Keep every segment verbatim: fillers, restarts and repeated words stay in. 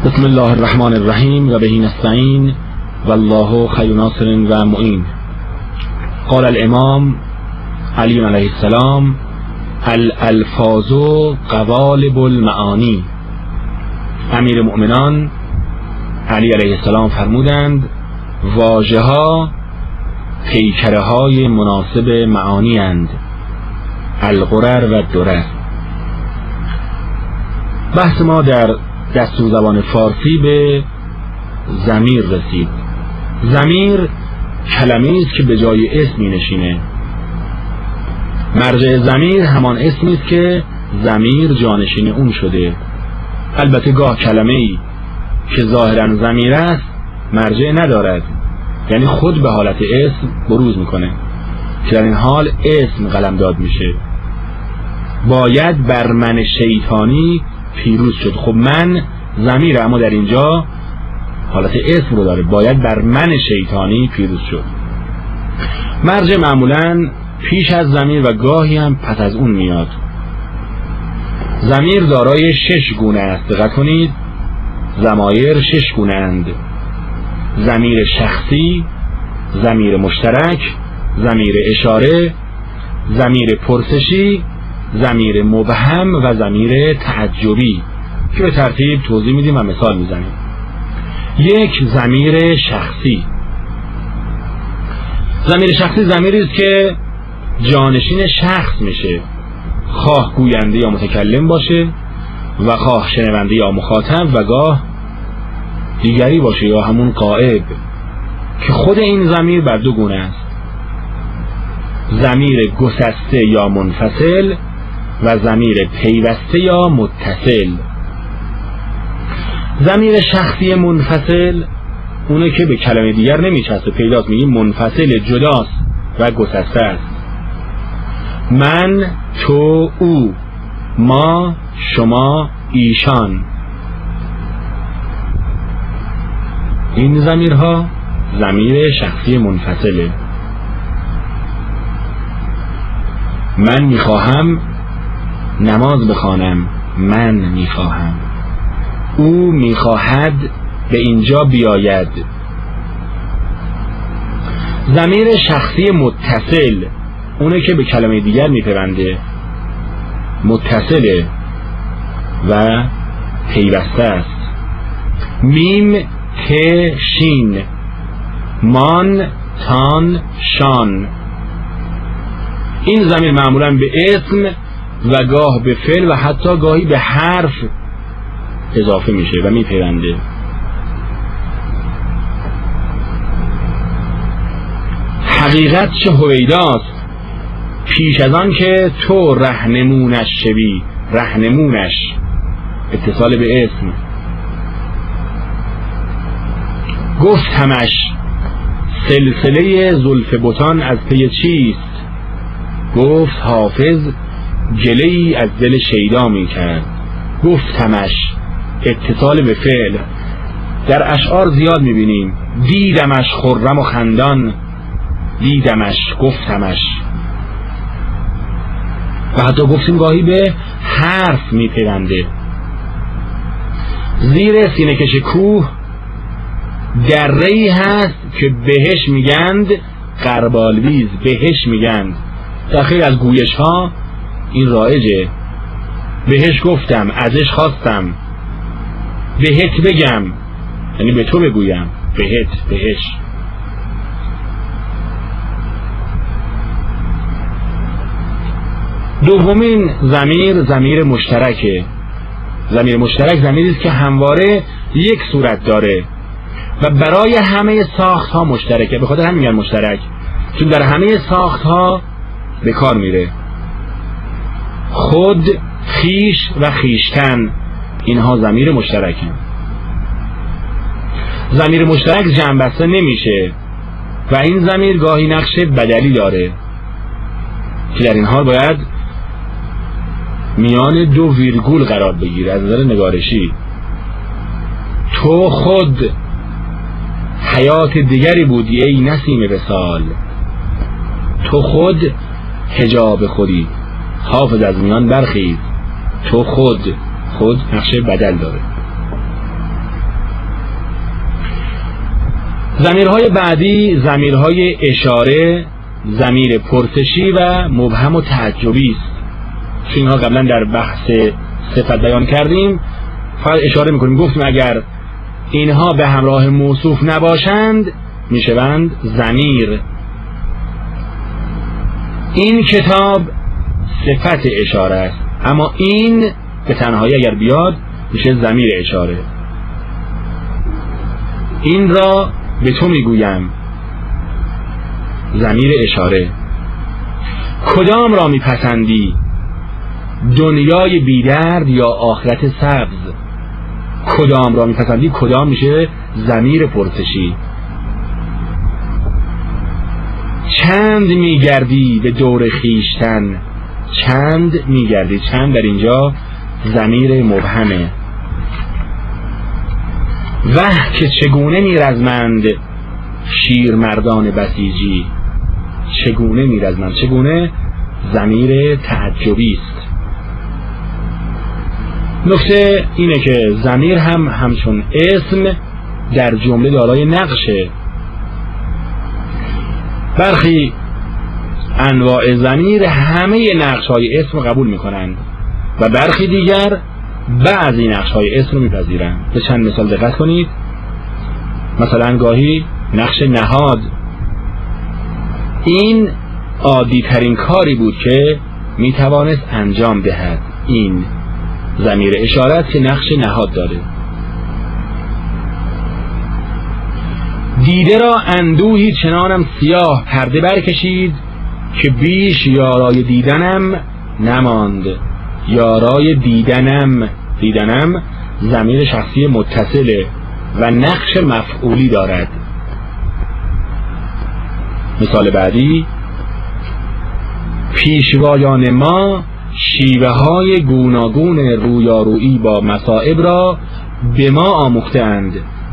بسم الله الرحمن الرحیم و بهی نستعین والله خیر ناصر و معین. قال الامام علی علیه السلام: الالفاظ قوالب المعانی. امیر مؤمنان علی علیه السلام فرمودند واژه ها پیکره های مناسب معانی اند، الغرر و درر. بحث ما در دستور زبان فارسی به ضمیر رسید. ضمیر کلمه‌ای است که به جای اسم می نشینه. مرجع ضمیر همان اسمی است که ضمیر جانشین اون شده. البته گاه کلمه‌ای که ظاهراً ضمیر است مرجع ندارد، یعنی خود به حالت اسم بروز میکنه که در این حال اسم قلمداد میشه. باید بر من شیطانی پیروز شد. خب من ضمیره، اما در اینجا حالت اسم رو داره، باید بر من شیطانی پیروز شد. مرجع معمولاً پیش از ضمیر و گاهی هم پس از اون میاد. ضمیر دارای شش گونه است. دقت کنید، ضمایر شش گونه اند: ضمیر شخصی، ضمیر مشترک، ضمیر اشاره، ضمیر پرسشی، ضمیر مبهم و ضمیر تعجبی که به ترتیب توضیح میدیم و مثال میزنیم. یک، ضمیر شخصی. ضمیر شخصی ضمیری است که جانشین شخص میشه، خواه گوینده یا متکلم باشه و خواه شنونده یا مخاطب و گاه دیگری باشه یا همون غائب، که خود این ضمیر بر دو گونه است: ضمیر گسسته یا منفصل و ضمیر پیوسته یا متصل. ضمیر شخصی منفصل اونه که به کلمه دیگر نمیچسبه، پیداست، میگیم منفصل، جداست و گسسته است. من، تو، او، ما، شما، ایشان. این ضمیرها ضمیر شخصی منفصله. من میخواهم نماز بخوانم، من میخواهم. او میخواهد به اینجا بیاید. ضمیر شخصی متصل اونه که به کلمه دیگر میپیونده، متصله و پیوسته است. میم، ت، شین، مان، تان، شان. این ضمیر معمولا به اسم و گاه به فعل و حتی گاهی به حرف اضافه میشه و میپیونده. حقیقت چه هویداست پیش از آن که تو رهنمونش شوی. رهنمونش اتصال به اسم. گفتمش سلسله زلف بتان از پی چیست؟ گفت حافظ گله‌ای از دل شیدا می کرد. گفتمش اتصال به فعل. در اشعار زیاد می بینیم: دیدمش خرم و خندان، دیدمش، گفتمش. و حتی گفتیم گاهی به حرف می پیونده. زیر سینه کش کوه دره‌ای هست که بهش میگند غربالویز. بهش میگند. در خیلی از گویش ها این رایجه. بهش گفتم، ازش خواستم، بهت بگم، یعنی به تو بگویم، بهت، بهش. دومین ضمیر ضمیر مشترکه. ضمیر مشترک ضمیری است که همواره یک صورت داره و برای همه ساخت ها مشترکه. به خاطر همین میگن مشترک، چون در همه ساخت ها به کار میره. خود، خیش و خیشتن، اینها ضمیر مشترکن. ضمیر مشترک جمع بسته نمیشه و این ضمیر گاهی نقش بدلی داره که در این حال باید میان دو ویرگول قرار بگیره از نظر نگارشی. تو خود حیات دیگری بودی ای نسیم وصال. تو خود حجاب خودی، حافظ از میان برخیز. تو خود، خود نقشه بدل داره. ضمیرهای بعدی ضمیرهای اشاره، ضمیر پرسشی و مبهم و تعجبی است. چون اینها قبلا در بحث صفت بیان کردیم، فقط اشاره میکنیم، گفتیم اگر اینها به همراه موصوف نباشند میشوند ضمیر. این کتاب صفت اشاره است، اما این به تنهایی اگر بیاد میشه ضمیر اشاره. این را به تو میگویم، ضمیر اشاره. کدام را میپسندی، دنیای بیدرد یا آخرت سبز؟ کدام را میپسندی، کدام میشه ضمیر پرسشی. چند میگردی به دور خیشتن، چند میگردی، چند در اینجا ضمیر مبهمه. وه که چگونه میرزمند شیرمردان بسیجی، چگونه میرزمند، چگونه ضمیر تعجبی است. نکته اینه که ضمیر هم همچون اسم در جمله دارای نقشه. برخی انواع ضمیر همه نقش‌های اسم قبول می‌کنند و برخی دیگر بعضی نقش‌های اسم رو می‌پذیرند. به چند مثال دقت کنید. مثلا گاهی نقش نهاد، این عادی ترین کاری بود که میتوانست انجام دهد، این ضمیر اشارت که نقش نهاد داره. دیده را اندوهی چنانم سیاه پرده برکشید که بیش یارای دیدنم نماند. یارای دیدنم، دیدنم ضمیر شخصی متصله و نقش مفعولی دارد. مثال بعدی، پیشوایان ما شیوه های گوناگون رویارویی با مصائب را به ما آموختند.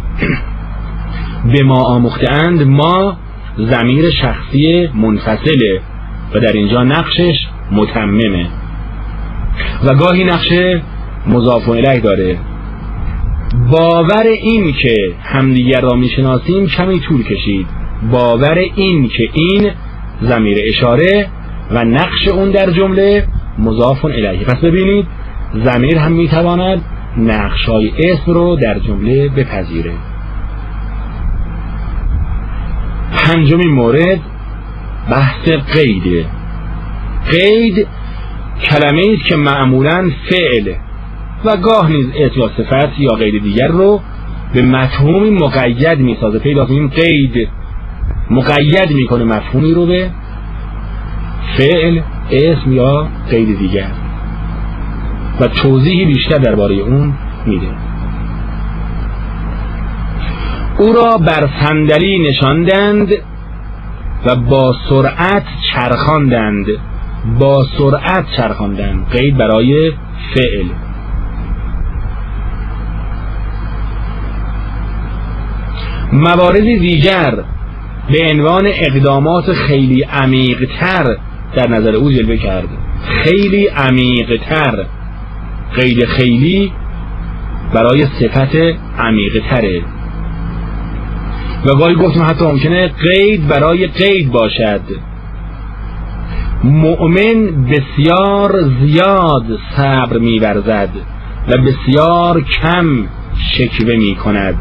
به ما آموختند، ما ضمیر شخصی منفصله و در اینجا نقشش متممه و گاهی نقش مضاف الیه داره. باور این که همدیگر را میشناسیم کمی طول کشید. باور این که، این ضمیر اشاره و نقش اون در جمله مضاف الیه. پس ببینید ضمیر هم میتواند نقش‌های اسم رو در جمله بپذیره. پنجمین مورد بحث قید. قید کلمه است که معمولاً فعل و گاه نیز اسم یا صفت یا قید دیگر رو به مفهومی مقید میسازه. پیدا کنیم قید مقید میکنه مفهومی رو به فعل، اسم یا قید دیگر و توضیحی بیشتر درباره اون میده. او را بر صندلی نشاندند و با سرعت چرخاندند. با سرعت چرخاندند، قید برای فعل. موارد دیگر به عنوان اقدامات خیلی عمیق‌تر در نظر او جلوه کرد. خیلی عمیق‌تر، قید خیلی برای صفت عمیق‌تره و گاهی گفتم حتی ممکنه قید برای قید باشد. مؤمن بسیار زیاد صبر می‌ورزد و بسیار کم شکوه می‌کند.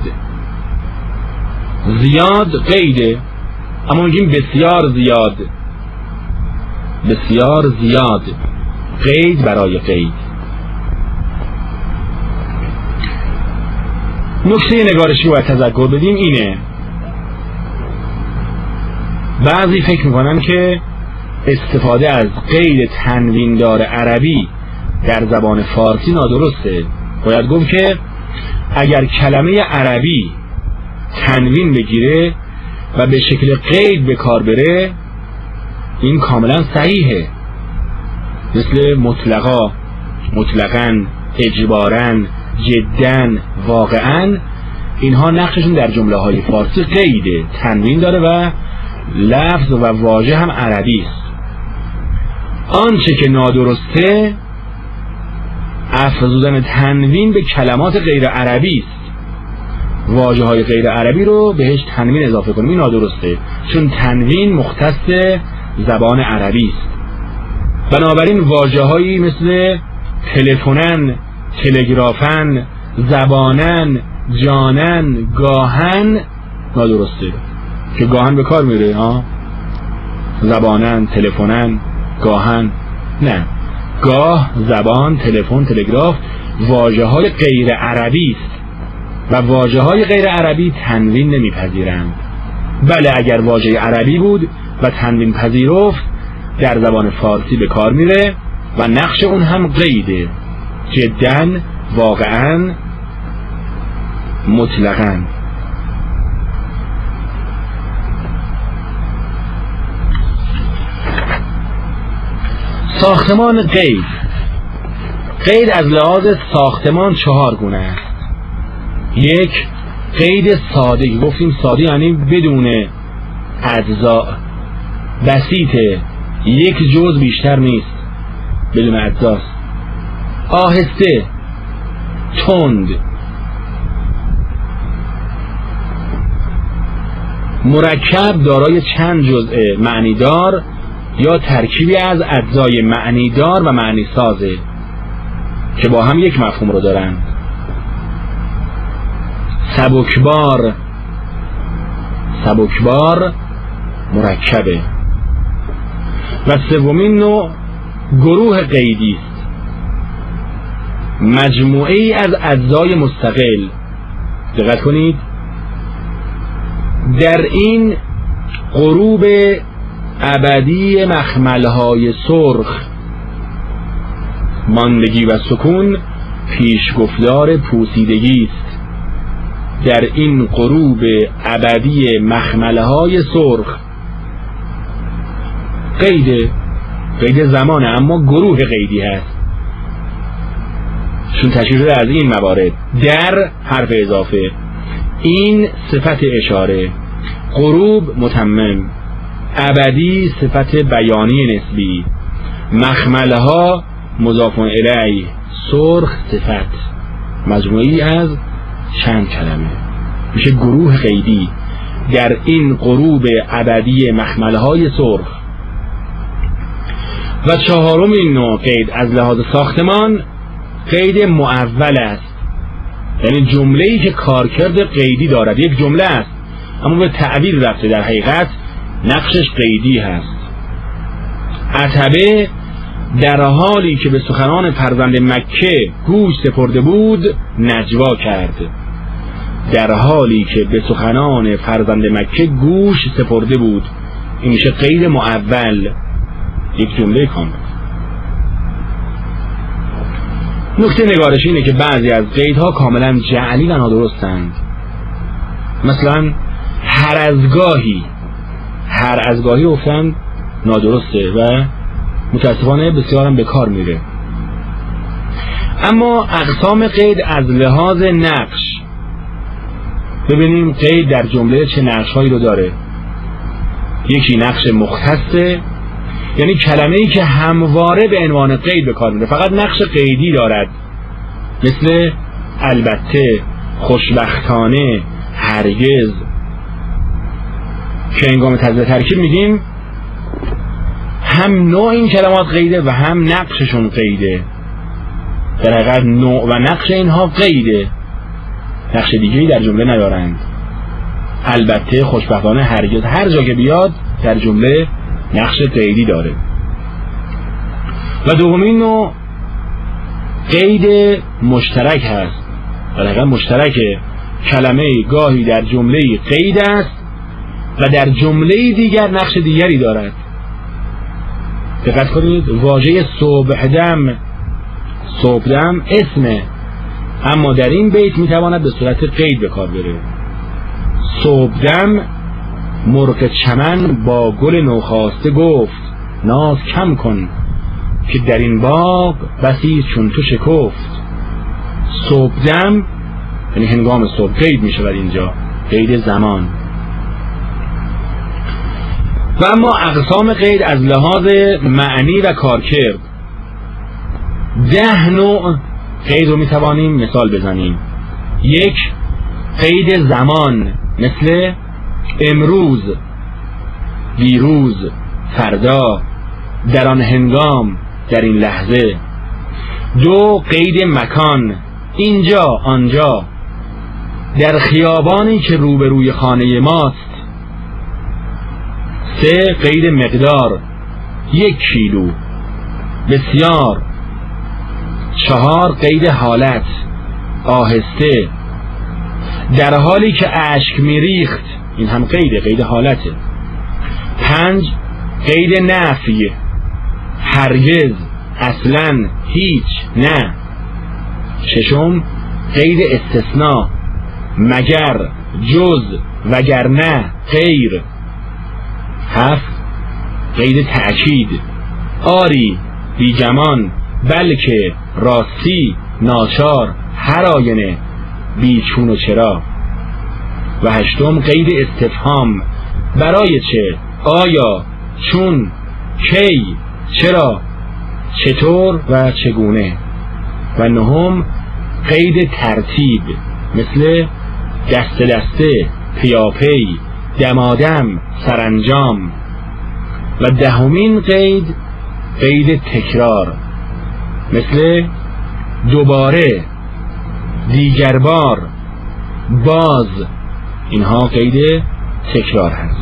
زیاد قیده، اما میگیم بسیار زیاد، بسیار زیاد، قید برای قید. نکته نگارشی باید تذکر بدیم اینه، بعضی فکر میکنن که استفاده از قید تنویندار عربی در زبان فارسی نادرسته. باید گفت که اگر کلمه عربی تنوین بگیره و به شکل قید به کار بره، این کاملا صحیحه، مثل مطلقا، مطلقاً، اجباراً، جداً، واقعاً. اینها نقششون در جمله های فارسی قیده، تنوین داره و لفظ و واژه هم عربی است. آنچه که نادرسته افزودن تنوین به کلمات غیر عربی است. واژه های غیر عربی رو بهش تنوین اضافه کنیم. این نادرسته، چون تنوین مختص زبان عربی است. بنابراین واژه هایی مثل تلفنن، تلگرافن، زبانن، جانن، گاهن نادرسته که گاهن به کار میره ها. زبانن، تلفنن، گاهن نه. گاه، زبان، تلفن، تلگراف واژه های غیر عربی است و واژه های غیر عربی تنوین نمیپذیرند. بله اگر واژه عربی بود و تنوین پذیرفت در زبان فارسی به کار میره و نقش اون هم قیده، جداً، واقعاً، مطلقاً. ساختمان قید. قید از لحاظ ساختمان چهار گونه است. یک، قید ساده. گفتیم ساده یعنی بدون اجزا، بسیطه، یک جزء بیشتر نیست، بدون اجزاست. آهسته، تند. مرکب، دارای چند جزء معنیدار یا ترکیبی از اجزای معنیدار و معنی سازه که با هم یک مفهوم رو دارن. سبکبار، سبکبار مرکبه. و سومین نوع گروه قیدی است، مجموعه ای از اجزای مستقل. دقت کنید، در این غروب ابدی مخملهای سرخ، ماندگی و سکون پیشگفتار پوسیدگی است. در این غروب ابدی مخملهای سرخ قید، قید زمانه اما گروه قیدی هست، چون تشکیل شده از این موارد. در حرف اضافه، این صفت اشاره، غروب متمم، ابدی صفت بیانی نسبی، مخملها مضاف الیه، سرخ صفت، مجموعی از چند کلمه میشه گروه قیدی. در این غروب ابدی مخملهای سرخ. و چهارمین نوع قید از لحاظ ساختمان قید معول است، یعنی جمله‌ای که کارکرد قیدی دارد. یک جمله است اما به تعبیر رفته، در حقیقت نقشش قیدی هست. عتبه در حالی که به سخنان فرزند مکه گوش سپرده بود نجوا کرد. در حالی که به سخنان فرزند مکه گوش سپرده بود، این میشه قید معول، یک جمله کامل. نکته نگارش اینه که بعضی از قیدها کاملا جعلی و نادرستند. مثلا هر ازگاهی، هر ازگاهی گفتن نادرسته و متاسفانه بسیار هم به کار میره. اما اقسام قید از لحاظ نقش، ببینیم قید در جمله چه نقش هایی رو داره. یکی نقش مختصه، یعنی کلمه ای که همواره به عنوان قید به کار میره، فقط نقش قیدی دارد، مثل البته، خوشبختانه، هرگز، که هنگام تجزیه ترکیب میگیم هم نوع این کلمات قیده و هم نقششون قیده. در حقیقت نوع و نقش اینها قیده، نقش دیگه‌ای در جمله ندارند. البته، خوشبختانه، هرگز، هر جا که بیاد در جمله نقش قیدی داره. و دومین نوع قید مشترک هست. در حقیقت مشترک کلمه گاهی در جمله قید است و در جمله دیگر نقش دیگری دارد. دقت کنید، واژه صبحدم، صبحدم اسمه، اما در این بیت میتواند به صورت قید به کار بره. صبحدم مرغ چمن با گل نوخاسته گفت، ناز کم کن که در این باغ بسی چون تو شکفت. صبحدم یعنی هنگام صبح قید میشه، ولی اینجا قید زمان. و اما اقسام قید از لحاظ معنی و کارکرد، ده نوع قید رو میتوانیم مثال بزنیم. یک، قید زمان مثل امروز، دیروز، فردا، در آن هنگام، در این لحظه. دو قید مکان، اینجا، آنجا، در خیابانی که روبروی خانه ماست. سه قید مقدار، یک کیلو، بسیار. چهار قید حالت، آهسته، در حالی که اشک میریخت، این هم قید قید حالته. پنج قید نفی، هرگز، اصلا، هیچ، نه. ششم قید استثناء، مگر، جز، وگرنه، غیر. هفت قید تأکید، آری، بیگمان، بلکه، راستی، ناچار، هر آینه، بی چون و چرا. و هشتم قید استفهام، برای چه، آیا، چون، کی، چرا، چطور و چگونه. و نهم قید ترتیب مثل دست دسته، پیاپی، دمادم، سرانجام. و دهمین قید قید تکرار مثل دوباره، دیگر بار، باز. اینها قید تکرار هست.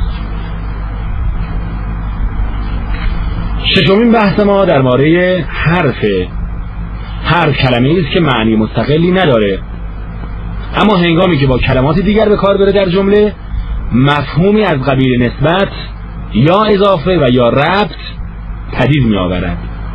ششمین بحث ما درباره حرف. هر کلمه است که معنی مستقلی نداره، اما هنگامی که با کلمات دیگر به کار بره در جمله، مفهومی از قبیل نسبت یا اضافه و یا ربط پدید می آورد.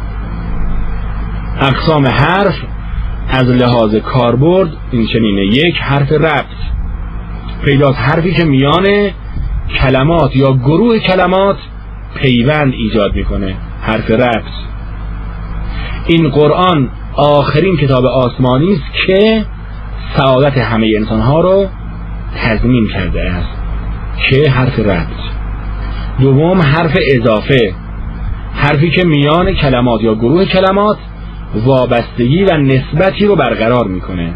اقسام حرف از لحاظ کاربرد این چنینه: یک، حرف ربط، پیداست حرفی که میان کلمات یا گروه کلمات پیوند ایجاد میکنه، حرف ربط. این قرآن آخرین کتاب آسمانی است که سعادت همه انسانها رو تضمین کرده است، که حرف ربط. دوم حرف اضافه، حرفی که میان کلمات یا گروه کلمات وابستگی و نسبتی رو برقرار میکنه،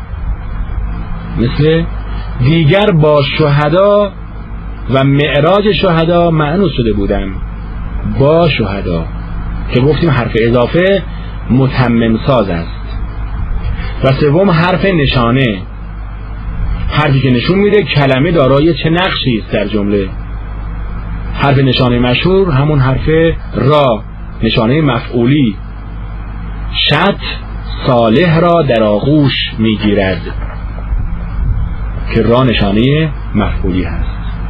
مثل دیگر با شهدا و معراج شهدا مأنوس شده بودم، با شهدا، که گفتیم حرف اضافه متمم ساز است. و سوم حرف نشانه، حرفی که نشون میده کلمه دارای چه نقشی است در جمله. حرف نشانه مشهور همون حرف را، نشانه مفعولی. شط صالح را در آغوش میگیرد، که را نشانه مفعولی هست.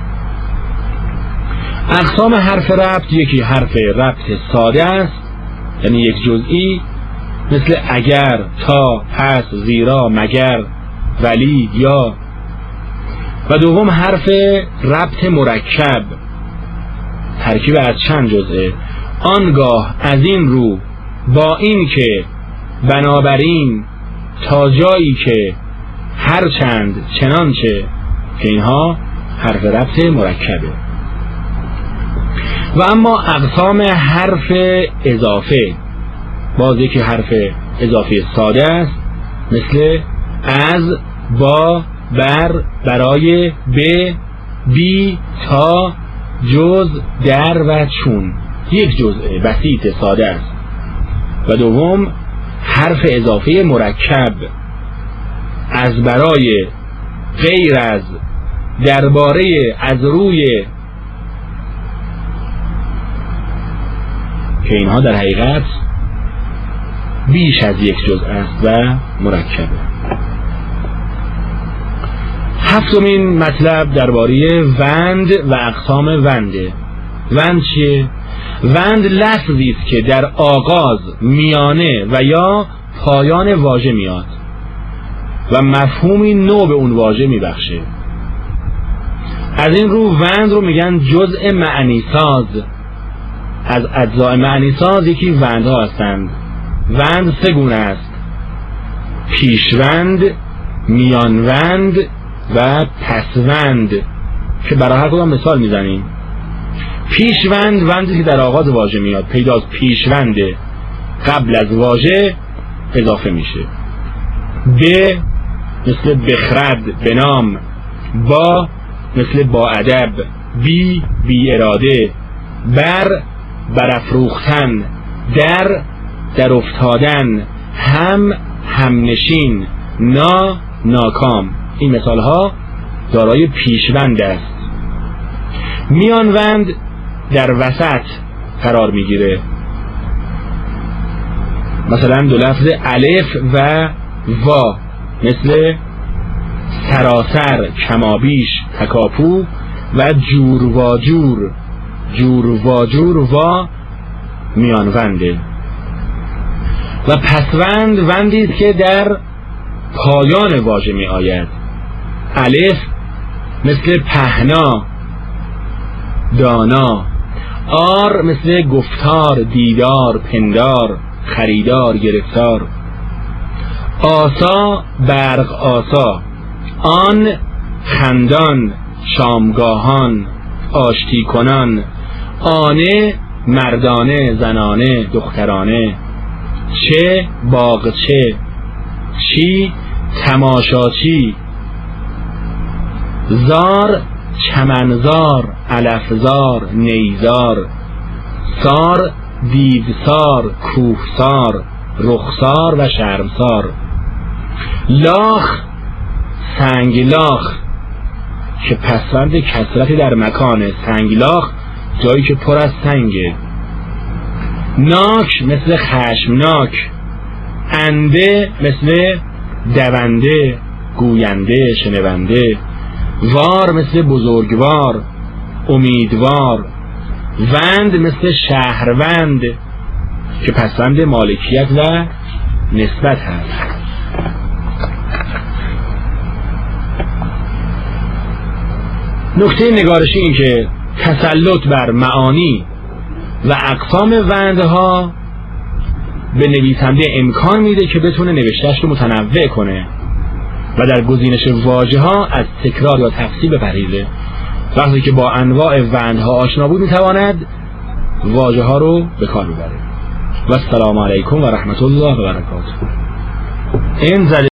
اقسام حرف ربط: یکی حرف ربط ساده است، یعنی یک جزئی، مثل اگر، تا، پس، زیرا، مگر، ولی، یا. و دوم حرف ربط مرکب، ترکیب از چند جزئه، آنگاه، از این رو، با این که، بنابراین، تا جایی که، هرچند، چنانچه، که اینها حرف ربط مرکبه. و اما اقسام حرف اضافه، باز یکی حرف اضافه ساده است، مثل از، با، بر، برای، به، بی، تا، جز، در و چون، یک جزء بسیط ساده است. و دوم حرف اضافه مرکب، از، برای، غیر از، درباره، از روی، که اینها در حقیقت بیش از یک جزء است و مرکبه. هفتمین مطلب درباره وند و اقسام ونده. وند چیه؟ وند لفظی است که در آغاز، میانه و یا پایان واژه میاد و مفهومی نو به اون واژه میبخشه. از این رو وند رو میگن جزء معنی ساز. از اجزای معنی ساز یکی وندها هستند. وند سه گونه است: پیشوند، میانوند و پسوند، که برای هر کدام مثال میزنیم. پیشوند وندی که در آغاز واژه میاد، پیداست پیشوند قبل از واژه اضافه میشه. به مثل بخرد بنام، با مثل با ادب، بی بی اراده، بر برافروختن، در در افتادن، هم همنشین، نا ناکام. این مثال ها دارای پیشوند است. میانوند در وسط قرار میگیره. مثلا دو لفظ الف و وا مثل سراسر، کمابیش، تکاپو و جور و جور. جور و جور و میانونده. و پسوند وندی است که در پایان واژه می آید. الف مثل پهنا، دانا. آر مثل گفتار، دیدار، پندار، خریدار، گرفتار. آسا برق آسا. آن خندان، شامگاهان، آشتی کنان. آنه مردانه، زنانه، دخترانه. چه باغچه. چی تماشاچی. زار چمنزار، علفزار، نیزار. سار دیوسار، کوهسار، رخسار و شرمسار. لاخ سنگلاخ که پسوند کثرتی در مکانه. سنگلاخ جایی که پر از سنگه. ناک مثل خشمناک. انده مثل دونده، گوینده، شنونده. وار مثل بزرگوار، امیدوار. وند مثل شهروند که پسوند مالکیت و نسبت هست. نکته نگارشی این که تسلط بر معانی و اقسام وندها به نویسنده امکان میده که بتونه نوشتهش رو متنوع کنه و در گزینش واژه ها از تکرار یا تفصیل بپرهیزه. وقتی که با انواع وندها آشنا بود میتواند واژه ها رو به کار ببره. و السلام علیکم و رحمت الله و برکاته. این